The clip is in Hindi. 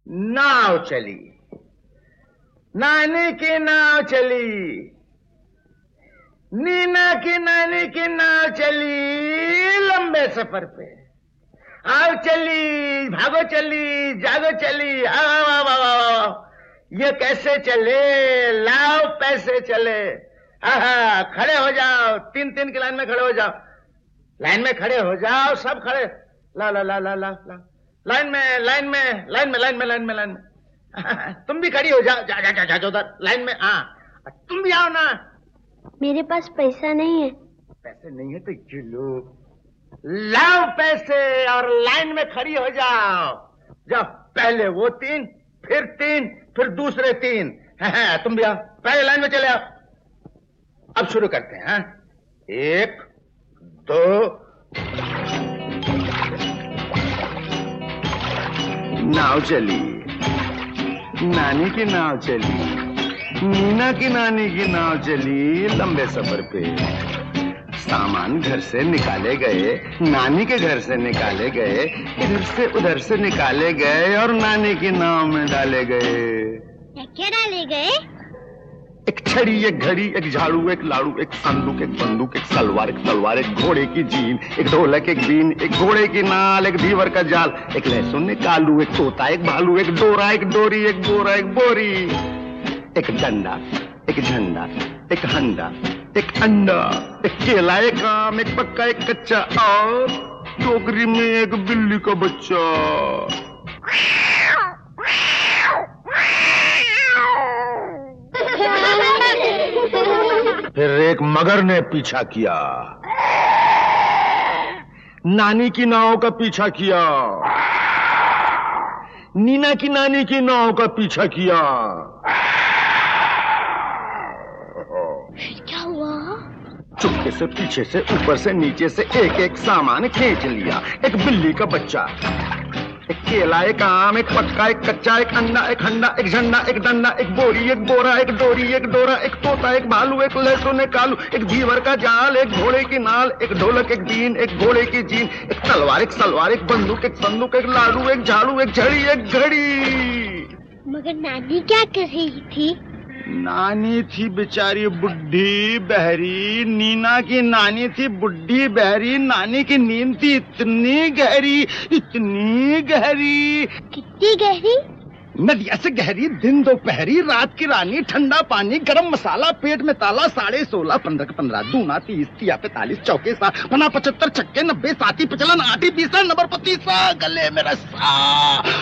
नाव चली, नानी की नाव चली, नीना की नानी की नाव चली लंबे सफर पे। आओ चली, भागो चली, जागो चली, आओ। ये कैसे चले, लाओ पैसे चले। आहा, खड़े हो जाओ, 3-3 की लाइन में खड़े हो जाओ, लाइन में खड़े हो जाओ, सब खड़े। ला ला ला ला ला ला, लाइन में लाइन में लाइन में लाइन में लाइन में लाइन में। तुम भी खड़ी हो जाओ, जा जा जा जा उधर लाइन में। हाँ, तुम भी आओ ना। मेरे पास पैसा नहीं है। पैसे नहीं है तो ये लो, लाओ पैसे और लाइन में खड़ी हो जाओ। जाओ, पहले वो 3, फिर दूसरे 3। तुम भी आओ, पहले लाइन में चले आओ। अब शुरू करते हैं। 1 2। नाव चली, नानी की नाव चली, नीना की नानी की नाव चली लंबे सफर पे। सामान घर से निकाले गए, नानी के घर से निकाले गए, इधर से उधर से निकाले गए और नानी की नाव में डाले गए। क्या डाले गए? एक छड़ी, एक घड़ी, एक झाड़ू, एक लाड़ू, एक संदूक, एक बंदूक, एक सलवार, एक तलवार, एक घोड़े की जीन, एक ढोलक, एक बीन, एक घोड़े की नाल, एक धीवर का जाल, एक लहसुन, एक आलू, एक तोता, एक भालू, एक डोरा, एक डोरी, एक बोरा, एक बोरी, एक डंडा, एक झंडा, एक हंडा, एक अंडा, एक केला, एक आम, एक पक्का, एक कच्चा और टोकरी में एक बिल्ली का बच्चा। फिर एक मगर ने पीछा किया, नानी की नाव का पीछा किया, नीना की नानी की नाव का पीछा किया। क्या हुआ? चुपके से पीछे से ऊपर से नीचे से एक एक सामान खींच लिया। एक बिल्ली का बच्चा, एक केला, एक आम, एक पक्का, एक कच्चा, एक अंडा, एक हंडा, एक झंडा, एक डंडा, एक बोरी, एक बोरा, एक डोरी, एक डोरा, एक तोता, एक भालू, एक लहसुन, एक आलू, एक धीवर का जाल, एक घोड़े की नाल, एक ढोलक, एक बीन, एक घोड़े की जीन, एक तलवार, एक सलवार, एक बंदूक, एक संदूक, एक लाड़ू, एक झाड़ू, एक झड़ी, एक घड़ी। मगर नानी क्या कर रही थी? नानी थी बेचारी बुढ़ी बहरी। नीना की नानी थी बुढ़ी बहरी। नानी की नींद थी इतनी गहरी, इतनी गहरी। कितनी गहरी? नदिया से गहरी, दिन दोपहरी, रात की रानी, ठंडा पानी, गरम मसाला, पेट में ताला, 16.5, 15 15, दूना 30, 30 45, चौके 7, 75, छक्के 90, 7 55, 8 20, नंबर 25, गले में रस्सा।